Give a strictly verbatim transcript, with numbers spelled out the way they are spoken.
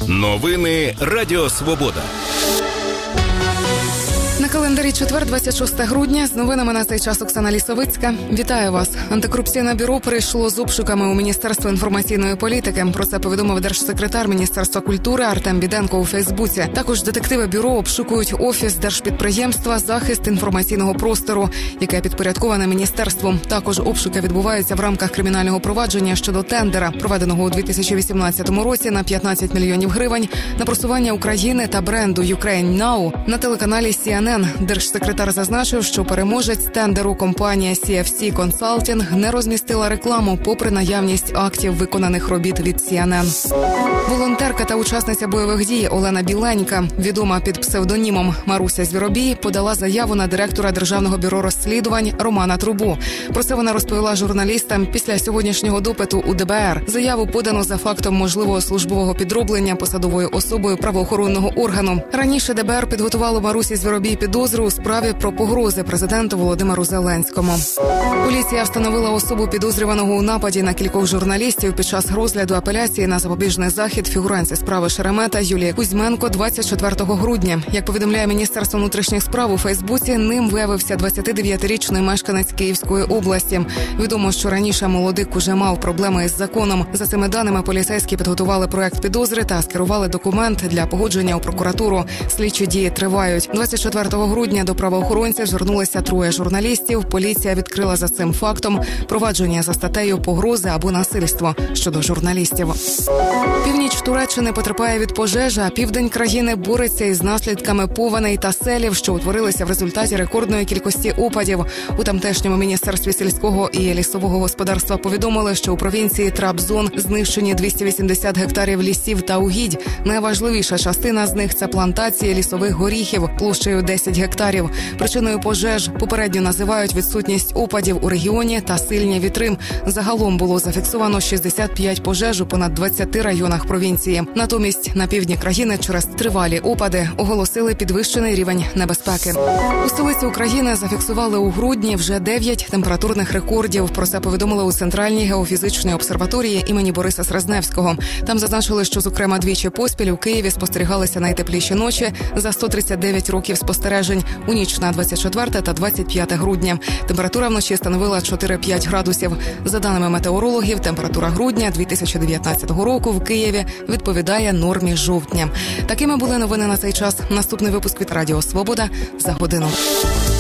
Новини Радіо Свобода. На календарі четвер, двадцять шостого грудня. З новинами на цей час Оксана Лісовицька. Вітаю вас. Антикорупційне бюро прийшло з обшуками у Міністерство інформаційної політики. Про це повідомив держсекретар Міністерства культури Артем Біденко у Фейсбуці. Також детективи бюро обшукують офіс держпідприємства «Захист інформаційного простору», яке підпорядковане міністерству. Також обшуки відбуваються в рамках кримінального провадження щодо тендера, проведеного у дві тисячі вісімнадцятому році на п'ятнадцять мільйонів гривень на просування України та бренду «Ukraine Now» на телеканалі Сі Ен Ен. Держсекретар зазначив, що переможець тендеру компанія Сі Еф Сі Consulting не розмістила рекламу попри наявність актів виконаних робіт від Сі Ен Ен. Волонтерка та учасниця бойових дій Олена Біленька, відома під псевдонімом Маруся Звіробій, подала заяву на директора Державного бюро розслідувань Романа Трубу. Про це вона розповіла журналістам після сьогоднішнього допиту у Де Бе Ер. Заяву подано за фактом можливого службового підроблення посадовою особою правоохоронного органу. Раніше Де Бе Ер підготувало Марусі Звіробій підозру у справі про погрози президенту Володимиру Зеленському. Поліція встановила особу підозрюваного у нападі на кількох журналістів під час розгляду апеляції на запобіжний захід фігурантці справи Шеремета Юлії Кузьменко двадцять четвертого грудня. Як повідомляє Міністерство внутрішніх справ у Фейсбуці, ним виявився двадцятидев'ятирічний мешканець Київської області. Відомо, що раніше молодик уже мав проблеми із законом. За цими даними, поліцейські підготували проект підозри та скерували документ для погодження у прокуратуру. Слідчі дії тривають. двадцять четвертого грудня до правоохоронців звернулися троє журналістів. Поліція відкрила за цим фактом провадження за статтею «Погрози або насильство» щодо журналістів. Північ Туреччини потерпає від пожежі, а південь країни бореться із наслідками повеней та селів, що утворилися в результаті рекордної кількості опадів. У тамтешньому міністерстві сільського і лісового господарства повідомили, що у провінції Трабзон знищені двісті вісімдесят гектарів лісів та угідь. Найважливіша частина з них – це плантації лісових горіхів площею десять гектарів. Причиною пожеж попередньо називають відсутність опадів у регіоні та сильні вітри. Загалом було зафіксовано шістдесят п'ять пожеж у понад двадцяти районах провінції. Натомість на півдні країни через тривалі опади оголосили підвищений рівень небезпеки. У столиці України зафіксували у грудні вже дев'ять температурних рекордів. Про це повідомили у Центральній геофізичній обсерваторії імені Бориса Срезневського. Там зазначили, що, зокрема, двічі поспіль у Києві спостерігалися найтепліші ночі за сто тридцять дев'ять років спостережень у ніч на двадцять четверте та двадцять п'яте грудня. Температура вночі становила чотири-п'ять градусів. За даними метеорологів, температура грудня дві тисячі дев'ятнадцятого року в Києві відповідає нормі жовтня. Такими були новини на цей час. Наступний випуск від Радіо Свобода за годину.